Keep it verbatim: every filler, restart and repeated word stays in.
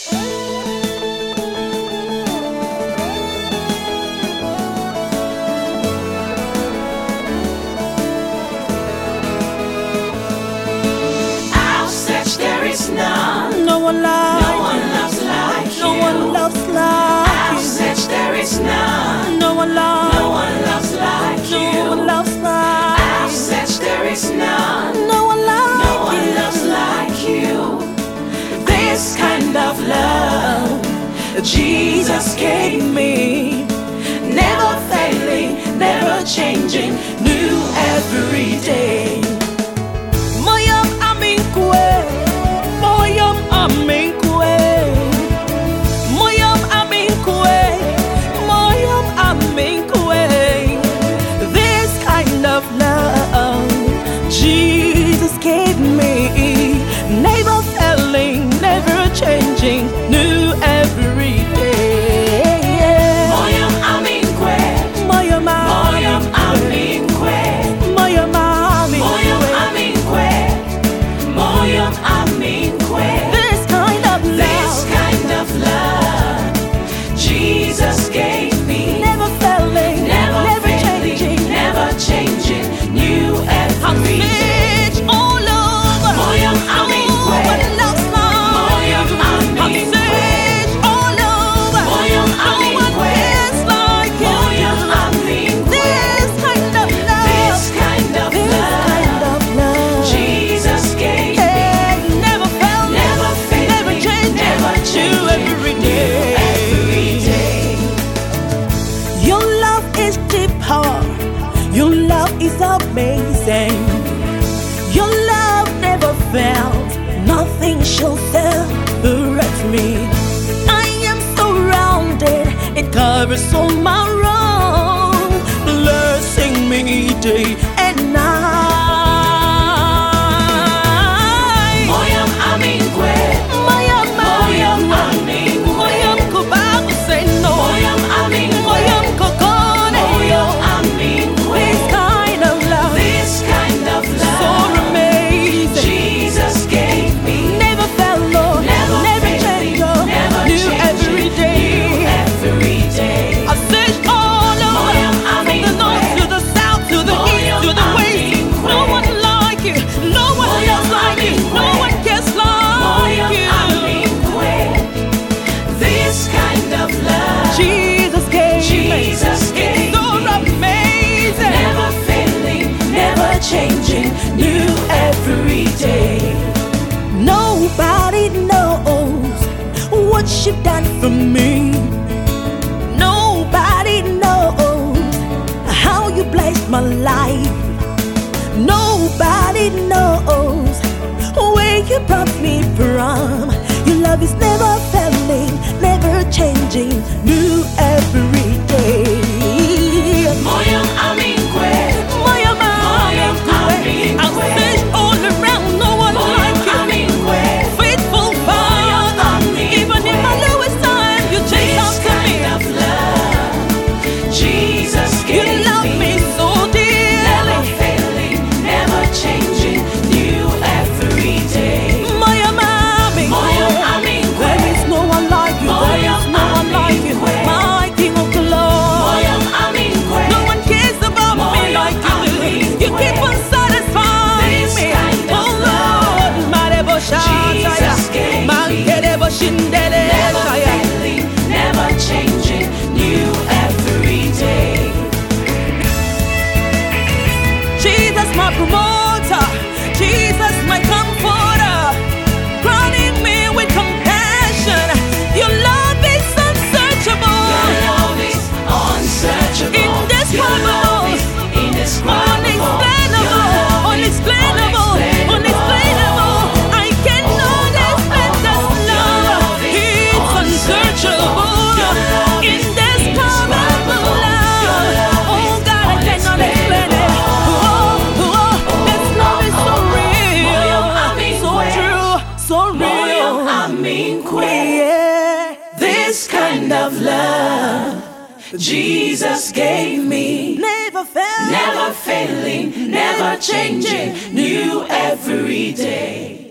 No one loves, no one loves like you. No one loves like you. Such there is none. No one loves, no one loves like you. No one loves like you. Such there is none. No one loves, no one loves like you. This kind of love Jesus gave me, never failing, never changing, new every day. Changing, new every day. Moyam aminkwe, moyam moyam aminkwe, moyam aminkwe, moyam aminkwe. This kind of love, this kind of love, Jesus gave me. Never failing, never, never failing, changing, never changing, new every day. All over, moyam aminkwe. Your love is amazing. Your love never fails. Nothing shall separate me. I am surrounded. It covers all my wrong, blessing me day and night. Moyam aminkwe, moyam moyam aminkwe, moyam kubaku say no, moyam aminkwe, moyam kokone, moyam aminkwe. Changing, new every day. Nobody knows what you've done for me. Nobody knows how you blessed my life. Nobody knows where you brought me from. Your love is never failing, never changing, new every day. Moyam aminkwe, moyam I'll search all around, no one like you. Faithful Father, even in my lowest time, you chase after me. This kind of love Jesus gave me. You love me so dearly, never failing, never changing, new every day. Moyam aminkwe, there is no one like you. There is no one like you, my King of glory. Moyam aminkwe, no one cares about me like you do. You keep on never failing, never changing, new every day. Jesus my promoter, Jesus my comforter, crowning me with compassion. Your love is unsearchable. Your love is unsearchable. Indescribable, indescribable, unexplainable, unexplainable, unexplainable. I cannot explain this love. It's unsearchable, indescribable love. Oh God, I cannot explain it. Oh, oh, this love is so real, so true, so real. Yeah. This kind of love Jesus gave me, never failing, never failing, never changing, new every day.